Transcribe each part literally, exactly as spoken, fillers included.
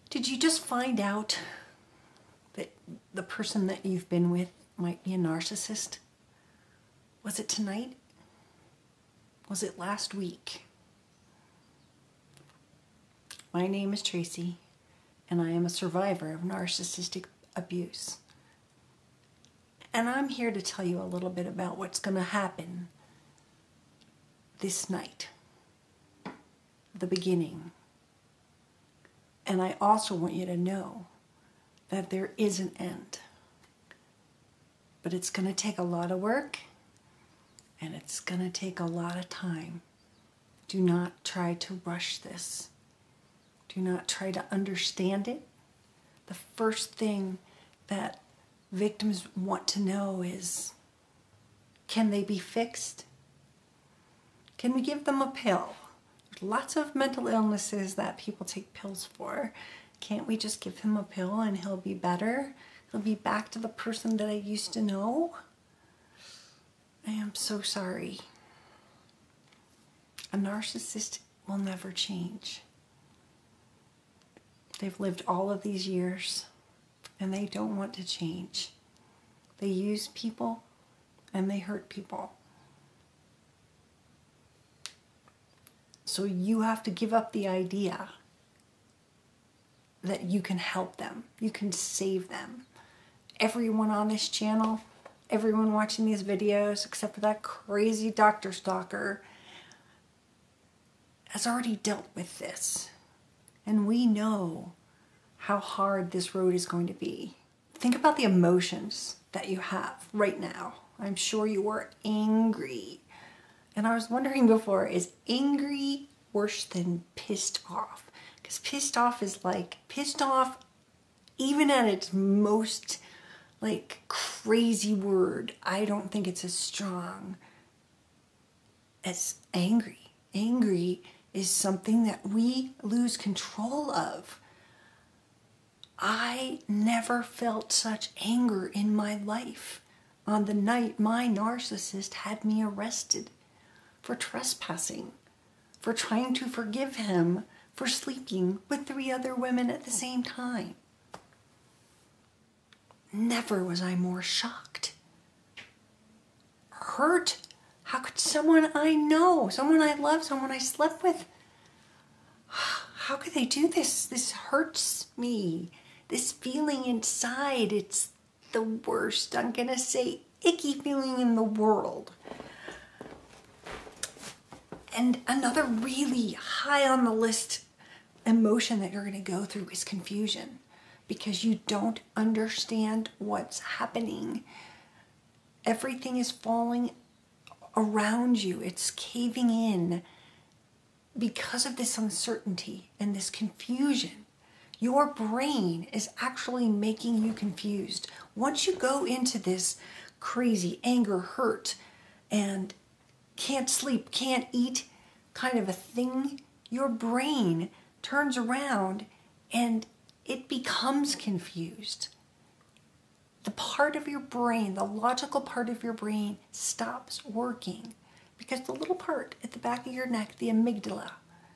Did you just find out that the person that you've been with might be a narcissist? Was it tonight? Was it last week? My name is Tracy, and I am a survivor of narcissistic abuse. And I'm here to tell you a little bit about what's going to happen this night, the beginning. And I also want you to know that there is an end. But it's going to take a lot of work, and it's going to take a lot of time. Do not try to rush this. Do not try to understand it. The first thing that victims want to know is, can they be fixed? Can we give them a pill? There's lots of mental illnesses that people take pills for. Can't we just give him a pill and he'll be better? He'll be back to the person that I used to know? I am so sorry. A narcissist will never change. They've lived all of these years and they don't want to change. They use people and they hurt people. So you have to give up the idea that you can help them. You can save them. Everyone on this channel, everyone watching these videos, except for that crazy doctor stalker, has already dealt with this. And we know how hard this road is going to be. Think about the emotions that you have right now. I'm sure you are angry. And I was wondering before, is angry worse than pissed off? Because pissed off is like, pissed off, even at its most like crazy word, I don't think it's as strong as angry. Angry is something that we lose control of. I never felt such anger in my life on the night my narcissist had me arrested for trespassing, for trying to forgive him for sleeping with three other women at the same time. Never was I more shocked. Hurt. How could someone I know, someone I love, someone I slept with, how could they do this? This hurts me. This feeling inside, it's the worst, I'm gonna say, icky feeling in the world. And another really high on the list emotion that you're gonna go through is confusion, because you don't understand what's happening. Everything is falling around you. It's caving in because of this uncertainty and this confusion. Your brain is actually making you confused. Once you go into this crazy anger, hurt, and can't sleep, can't eat kind of a thing, your brain turns around and it becomes confused. The part of your brain, the logical part of your brain, stops working because the little part at the back of your neck, the amygdala,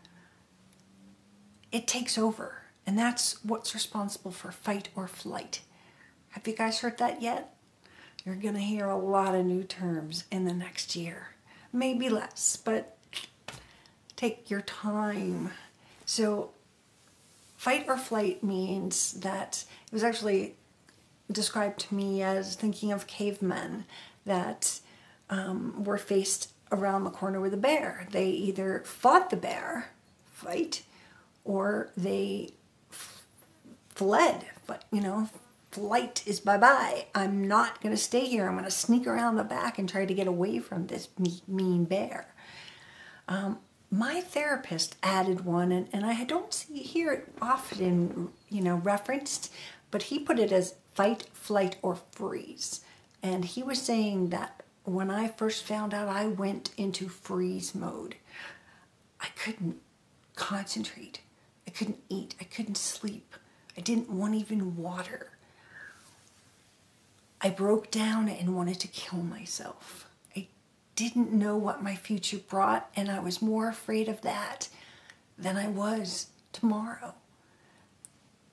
it takes over. And that's what's responsible for fight or flight. Have you guys heard that yet? You're going to hear a lot of new terms in the next year. Maybe less, but take your time. So fight or flight means that it was actually described to me as thinking of cavemen that um, were faced around the corner with a bear. They either fought the bear, fight, or they fled. But, you know, flight is bye-bye. I'm not going to stay here. I'm going to sneak around the back and try to get away from this mean bear. Um, my therapist added one, and, and I don't see hear it often, you know, referenced, but he put it as fight, flight, or freeze. And he was saying that when I first found out, I went into freeze mode. I couldn't concentrate. I couldn't eat. I couldn't sleep. I didn't want even water. I broke down and wanted to kill myself. I didn't know what my future brought, and I was more afraid of that than I was tomorrow.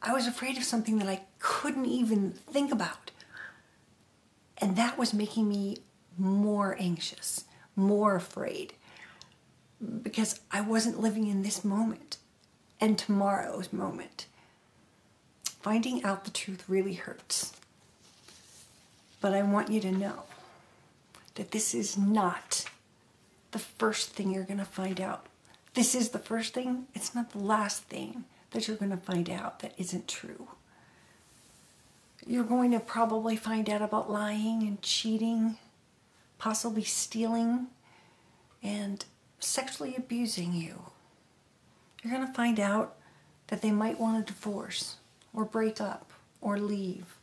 I was afraid of something that I couldn't even think about. And that was making me more anxious, more afraid, because I wasn't living in this moment and tomorrow's moment. Finding out the truth really hurts. But I want you to know that this is not the first thing you're going to find out. This is the first thing. It's not the last thing that you're going to find out that isn't true. You're going to probably find out about lying and cheating, possibly stealing, and sexually abusing you. You're going to find out that they might want a divorce, or break up, or leave.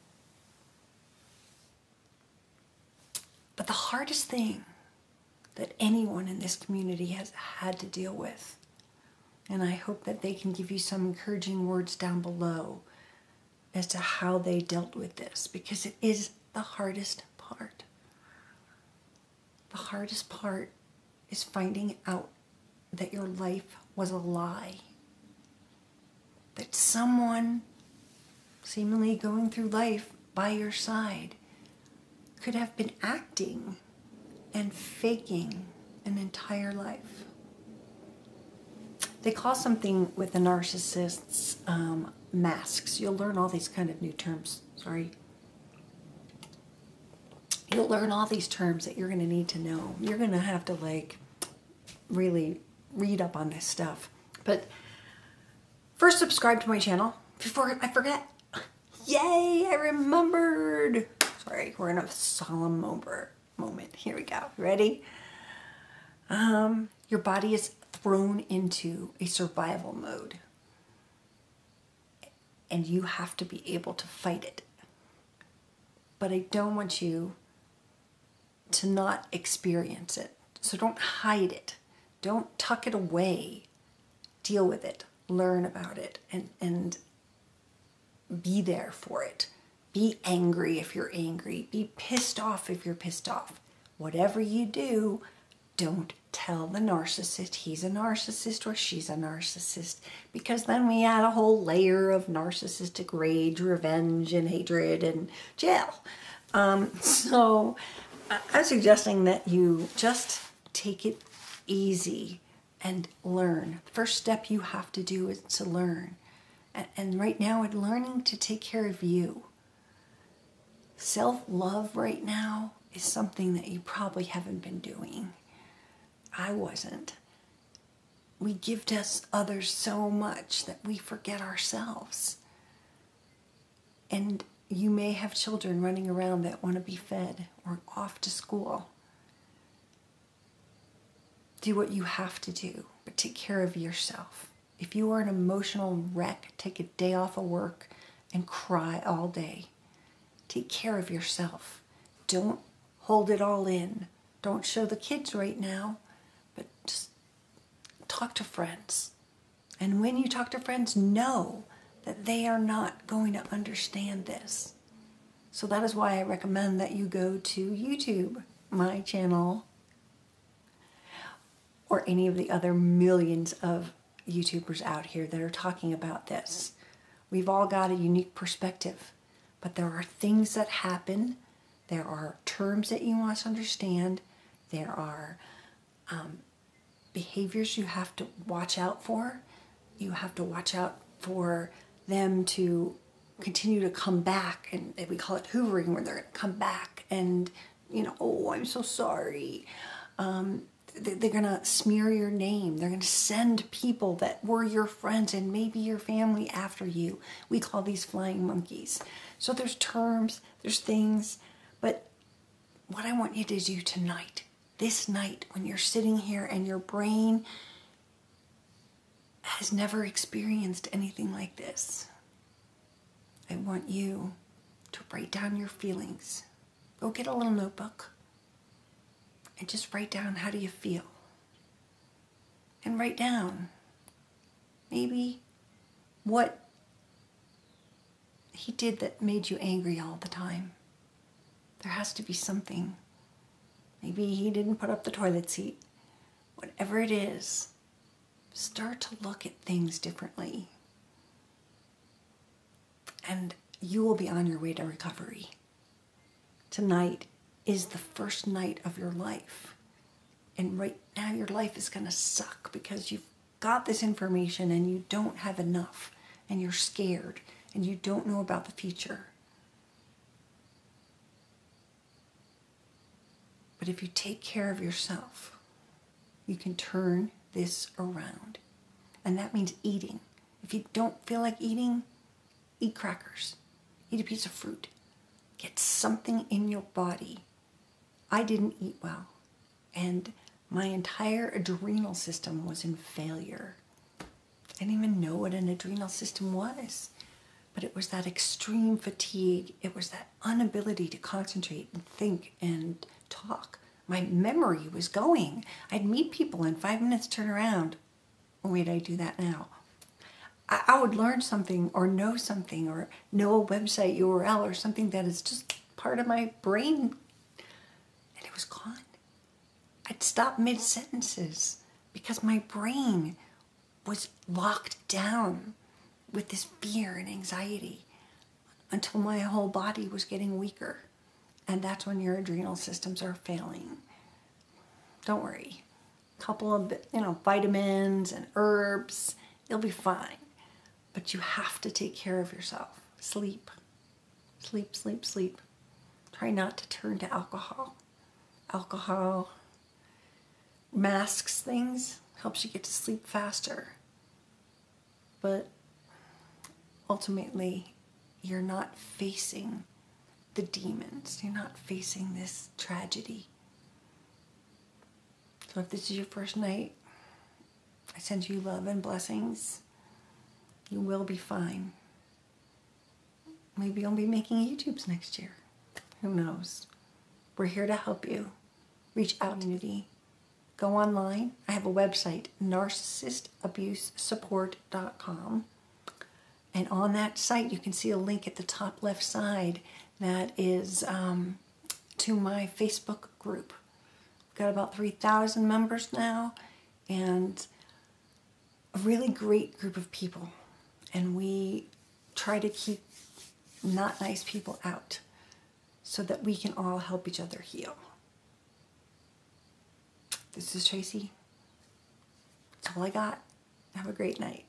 But the hardest thing that anyone in this community has had to deal with, and I hope that they can give you some encouraging words down below as to how they dealt with this, because it is the hardest part. The hardest part is finding out that your life was a lie. That someone seemingly going through life by your side could have been acting and faking an entire life. They call something with the narcissists um, masks. You'll learn all these kind of new terms. Sorry. You'll learn all these terms that you're going to need to know. You're going to have to like really read up on this stuff. But first, subscribe to my channel before I forget. Yay, I remembered. Sorry, we're in a solemn moment. Here we go. Ready? Um, your body is thrown into a survival mode. And you have to be able to fight it. But I don't want you to not experience it. So don't hide it. Don't tuck it away. Deal with it. Learn about it. And, and be there for it. Be angry if you're angry. Be pissed off if you're pissed off. Whatever you do, don't tell the narcissist he's a narcissist or she's a narcissist, because then we add a whole layer of narcissistic rage, revenge, and hatred, and jail. Um, so I'm suggesting that you just take it easy and learn. The first step you have to do is to learn. And, and right now, it's learning to take care of you. Self-love right now is something that you probably haven't been doing. I wasn't. We give to others so much that we forget ourselves. And you may have children running around that want to be fed or off to school. Do what you have to do, but take care of yourself. If you are an emotional wreck, take a day off of work and cry all day. Take care of yourself. Don't hold it all in. Don't show the kids right now, but just talk to friends. And when you talk to friends, know that they are not going to understand this. So that is why I recommend that you go to YouTube, my channel, or any of the other millions of YouTubers out here that are talking about this. We've all got a unique perspective, but there are things that happen. There are terms that you must understand. There are um, behaviors you have to watch out for. You have to watch out for them to continue to come back, and we call it hoovering, where they're going to come back and, you know, oh, I'm so sorry. Um, they're going to smear your name. They're going to send people that were your friends and maybe your family after you. We call these flying monkeys. So there's terms, there's things, but what I want you to do tonight, this night, when you're sitting here and your brain has never experienced anything like this, I want you to write down your feelings. Go get a little notebook and just write down, how do you feel? And write down maybe what he did that made you angry all the time. There has to be something. Maybe he didn't put up the toilet seat. Whatever it is, start to look at things differently. and you will be on your way to recovery. Tonight is the first night of your life. And right now your life is going to suck because you've got this information and you don't have enough and you're scared and you don't know about the future. But if you take care of yourself, you can turn this around. And that means eating. If you don't feel like eating, eat crackers. Eat a piece of fruit. Get something in your body. I didn't eat well. And my entire adrenal system was in failure. I didn't even know what an adrenal system was. But it was that extreme fatigue. It was that inability to concentrate and think and talk. My memory was going. I'd meet people in five minutes, turn around. Oh, wait, I do that now. I, I would learn something or know something or know a website U R L or something that is just part of my brain. And it was gone. I'd stop mid-sentences because my brain was locked down with this fear and anxiety until my whole body was getting weaker. And that's when your adrenal systems are failing. Don't worry. A couple of, you know, vitamins and herbs, you'll be fine. But you have to take care of yourself. Sleep. Sleep, sleep, sleep. Try not to turn to alcohol. Alcohol masks things, helps you get to sleep faster. But ultimately, you're not facing the demons. You're not facing this tragedy. So if this is your first night, I send you love and blessings. You will be fine. Maybe I'll be making YouTubes next year. Who knows? We're here to help you. Reach out to me. Go online. I have a website, narcissist abuse support dot com. And on that site, you can see a link at the top left side that is um, to my Facebook group. We've got about three thousand members now and a really great group of people. And we try to keep not nice people out so that we can all help each other heal. This is Tracy. That's all I got. Have a great night.